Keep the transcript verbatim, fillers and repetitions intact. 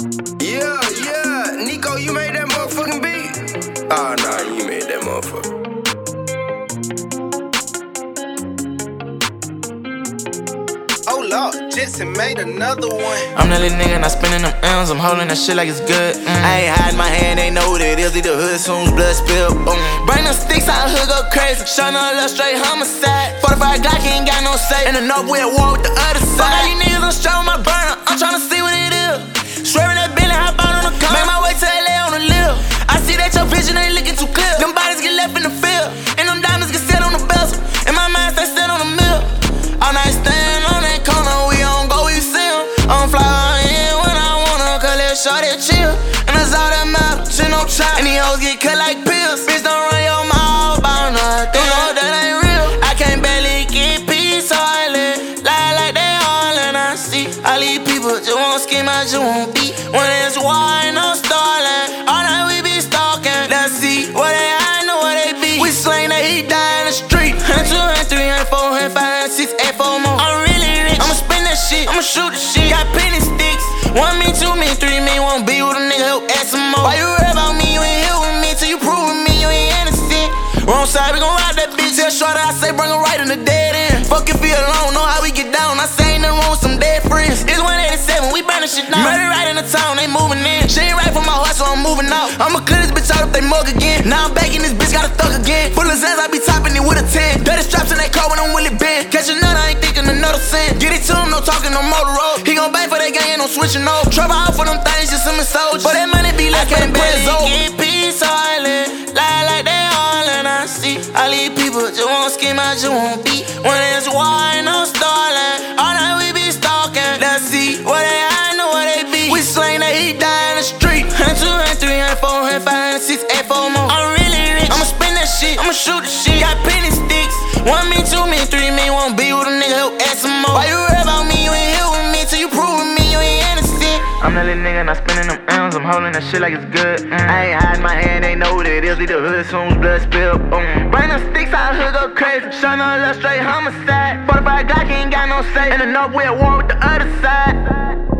Yeah, yeah, Nico, you made that motherfucking beat? Oh, nah, you made that motherfucker. Oh Lord, Jetson made another one. I'm that little nigga not spinning them M's, I'm holding that shit like it's good. Mm. I ain't hiding my hand, they know what it is. Leave the hood soon as blood spill. Boom. Bring them sticks out, hood go crazy. Showing a little straight homicide. forty-five Glock, he ain't got no say. In the north, we at war with the other side. Fuck all you niggas, I'm straight with my burner. I'm tryna see what it is. Swerving that Bentley, hop out on the car. Make my way to L A on the live. I see that your vision ain't looking too clear. Them bodies get left in the field, and them diamonds get set on the bezel. And my mind stay set on the mill. All night stand on that corner, we don't go, we see 'em. I'm fly in when I wanna, cause let shorty chill. And that's all that matters, shit no trap. And these hoes get cut like pills. Bitch, don't run your mouth about nothing. You know that ain't real. I can't barely get peace, so I live. Lie like they all and I see. All these people just won't scheme, I just won't be. When it's war, ain't no stalling. All night we be stalking. Let's see what they hide, know what they be. We slang that he die in the street. And two and three and four and five and six and four more. I'm really rich. I'ma spin that shit. I'ma shoot the shit. Got penny sticks. One me, two me, three me. Won't be with a nigga who add some more. Why you worry about me? You ain't here with me till you prove with me you ain't innocent. Wrong side, we gon' ride that bitch. Tell shorty I say bring her right in the dead end. Fuck if you alone, know how we get down. I say ain't nothing wrong with some dead friends. It's one eighty-seven, we burnin' shit down. Murder right in the town, they moving in. She ain't right from my heart, so I'm moving out. I'ma clear this bitch out if they mug again. Now I'm back in this bitch, got a thug again. Full of Zans, I be topping it with a ten. Dirty straps in that car when I'm Willie Ben. Catch a nut, I ain't thinking another sin. Get it to him, no talking, no motor road. He gon' bang for that gang, ain't no switching no. Trouble out for them things, just some soldiers. But that money be like I can't barely get peace, so I live. Lie like they all and I see. All these people just won't scheme, I just won't be. When it's war, ain't no stalling. All night we be stalking. Let's see what they hide, know what they be. We slang that he die in the street. And two and three and four and five and six and four more. I'm really rich. I'ma spin that shit. I'ma shoot the shit. Got penny sticks. One me, two me, three me. Won't be with a nigga who add some more. Why you worry about me? You ain't here with me till you prove with me you ain't innocent. I'm that little nigga not spinning them M's. I'm holding that shit like it's good. Mm. I ain't hiding my hand, they know what it is. Leave the hood soon as blood spill. Boom. Bring them sticks out, hood go crazy. Showing a little straight homicide. forty-five Glock, he ain't got no say. In the north, we at war with the other side.